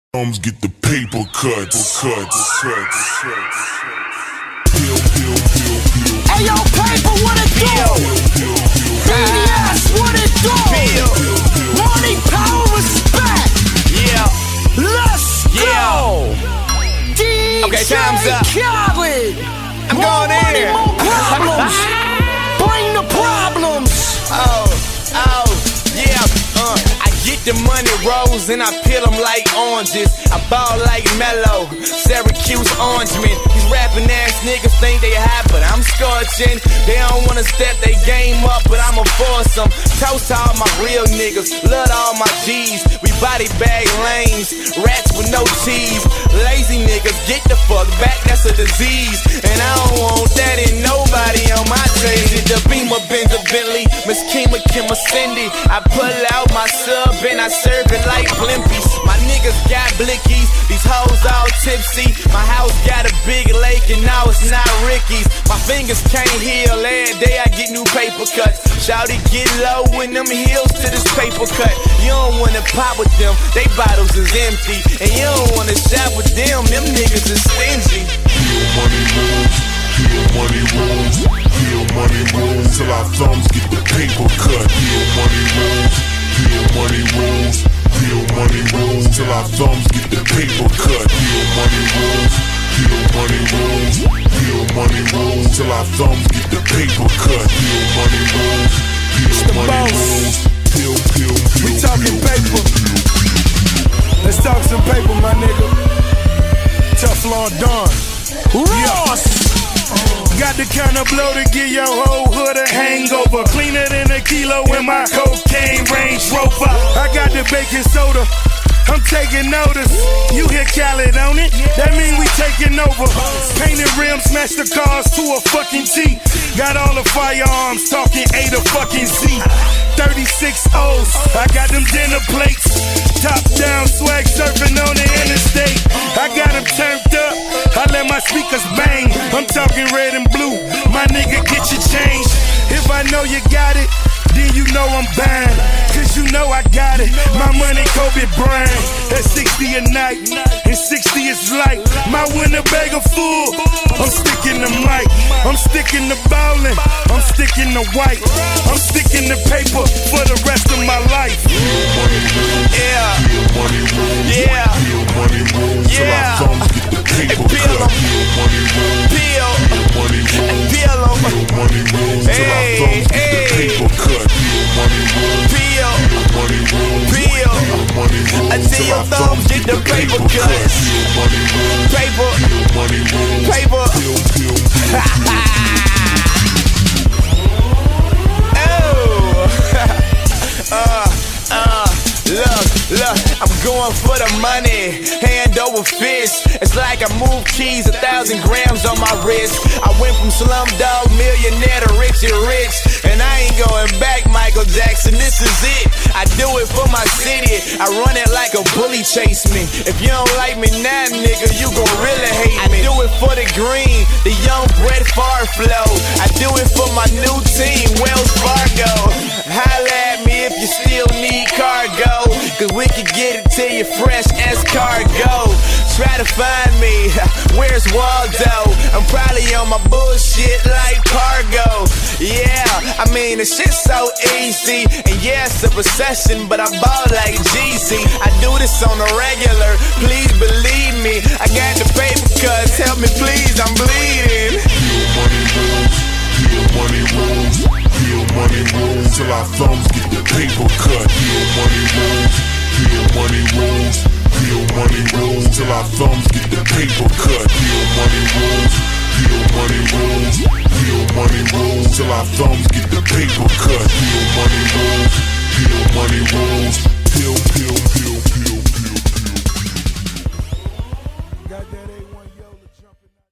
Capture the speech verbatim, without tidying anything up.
Thumbs get the paper cuts, cuts, cuts, cuts. Peel, peel, peel, peel. Hey yo, paper, what it do? B D S, what it do? Money, power, respect. Yeah. Let's Yeah. go. D J Okay, time's up. Khaled. I'm more going money, in. more problems. Bring the problems. Oh, oh, yeah, uh, I get the money rolls and I peel them like oranges. I ball like Mello, Syracuse Orangeman. These rapping ass niggas think they hot, but I'm scorching. They don't wanna step they game up, but I'ma force them. Toast to all my real niggas, love to all my G's. We body bag lanes, rats with no cheese. Lazy niggas, get the fuck back, that's a disease. And I don't want that in nobody on my crazy. The Beamer, Benz, Bentley, Miss Kima, Kimma, Cindy. I pull out my sub and I serve it like blimpies. My niggas got blickies, these hoes all tipsy. My house got a big lake and now it's not Ricky's. My fingers can't heal, every day I get new paper cuts. Shawty get low in them heels to this paper cut. You don't wanna pop with them, they bottles is empty. And you don't wanna shop with them, them niggas is stingy. Peel money rolls, peel money rolls, peel money rolls till our thumbs get the paper cut. Peel money rolls, peel money rolls, peel money rolls till our thumbs get the paper cut. Peel money rolls, peel money rolls, peel money rolls till our thumbs get the paper cut. Peel money rolls, peel money rolls, peel, peel, peel. We talking paper. Let's talk some paper, my nigga. Teflon Don. Ross. Got the kind of blow to give your whole hood a hangover. Cleaner than a kilo in my cocaine Range Rover. I got the baking soda, I'm taking notice. You hear Khaled on it, that mean we taking over. Painted rims, smash the cars to a fucking T. Got all the firearms, talking A to fucking Z. thirty-six O's, I got them dinner plates. Top down swag surfing on the interstate. I got them turned up, I let my speakers bang. I'm talking red and blue, my nigga get your change. If I know you got it, then you know I'm buying. Cause you know I got it, my money Kobe Bryant. At sixty a night, and sixty is light. My Winnebago full, I'm sticking the mic. I'm sticking the bowling, I'm sticking the white. I'm sticking the paper for the rest of my life. Yeah, Peel money rolls, yeah, peel money rolls till our yeah. thumbs get the paper Peel cut. 'em. Peel money rolls, peel, peel money rolls, peel 'em. peel money rolls till our Hey, thumbs get the hey. paper cut. Peel money rolls, Peel, peel money rolls, peel, peel money rolls until till your our thumbs thumbs get the paper cut. cuts. Peel money rolls, Paper, peel money rolls, paper. peel, peel, peel. Oh, uh, uh, look, look, I'm going for the money, hand over fist. It's like I moved keys, a thousand grams on my wrist. I went from slumdog millionaire to Richie Rich, and I ain't going back, Michael Jackson, this is it. I do it for my city, I run it like a bully chase me. If you don't like me now, nigga, you gon' really hate me. I do it for the green, the young Brett Favre flow. I do it for my new team, Wells Fargo. Holla at me if you still need cargo, cause we can get it to you fresh as cargo. Try to find me, where's Waldo? I'm probably on my bullshit like cargo. Yeah, I mean the shit's so easy. And yeah, it's a recession, but I ball like G C. I do this on the regular, please believe me. I got the paper cuts, help me please, I'm bleeding. Peel money rolls, peel money rolls, peel money rolls till our thumbs get the paper cut. Peel money rolls, peel money rolls, peel money rolls till our thumbs get the paper cut. Peel money rolls, peel money rolls, peel money rolls till our thumbs get the paper cut. Peel money rolls.